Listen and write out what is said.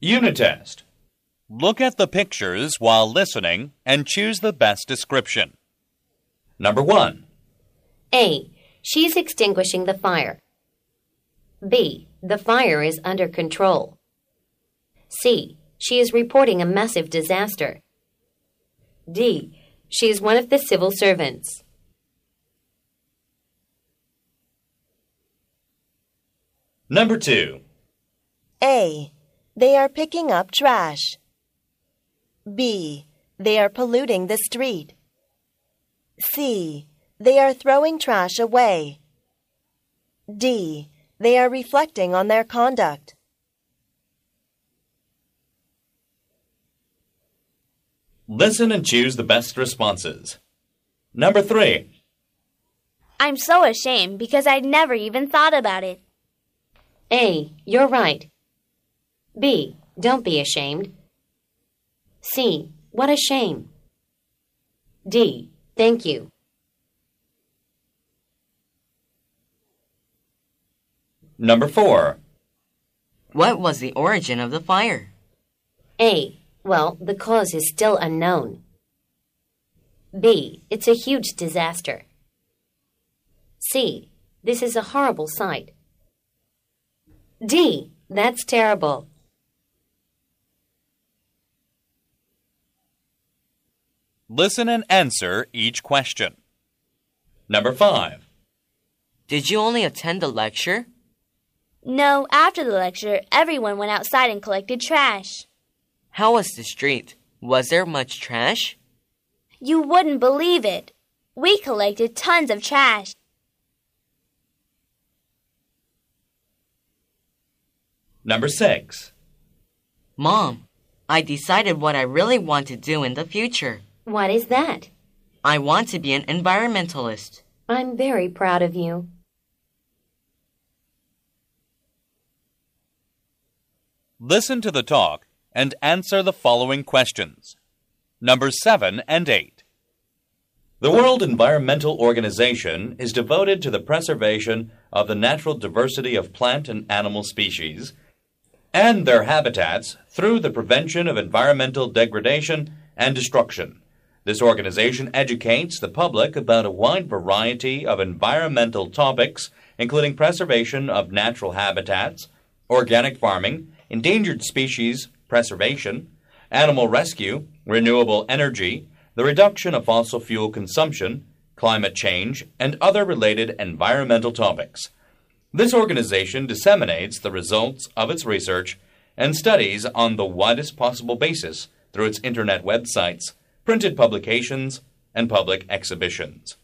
Unit test. Look at the pictures while listening and choose the best description. Number 1. A. She's extinguishing the fire. B. The fire is under control. C. She is reporting a massive disaster. D. She is one of the civil servants. Number 2. A. They are picking up trash. B. They are polluting the street. C. They are throwing trash away. D. They are reflecting on their conduct. Listen and choose the best responses. Number 3. I'm so ashamed because I'd never even thought about it. A. You're right. B. Don't be ashamed. C. What a shame. D. Thank you. Number 4. What was the origin of the fire? A. Well, the cause is still unknown. B. It's a huge disaster. C. This is a horrible sight. D. That's terrible. Listen and answer each question. Number 5. Did you only attend the lecture? No, after the lecture, everyone went outside and collected trash. How was the street? Was there much trash? You wouldn't believe it. We collected tons of trash. Number 6. Mom, I decided what I really want to do in the future. What is that? I want to be an environmentalist. I'm very proud of you. Listen to the talk and answer the following questions. Numbers 7 and 8. The World Environmental Organization is devoted to the preservation of the natural diversity of plant and animal species and their habitats through the prevention of environmental degradation and destruction. This organization educates the public about a wide variety of environmental topics, including preservation of natural habitats, organic farming, endangered species preservation, animal rescue, renewable energy, the reduction of fossil fuel consumption, climate change, and other related environmental topics. This organization disseminates the results of its research and studies on the widest possible basis through its internet websites, printed publications, and public exhibitions.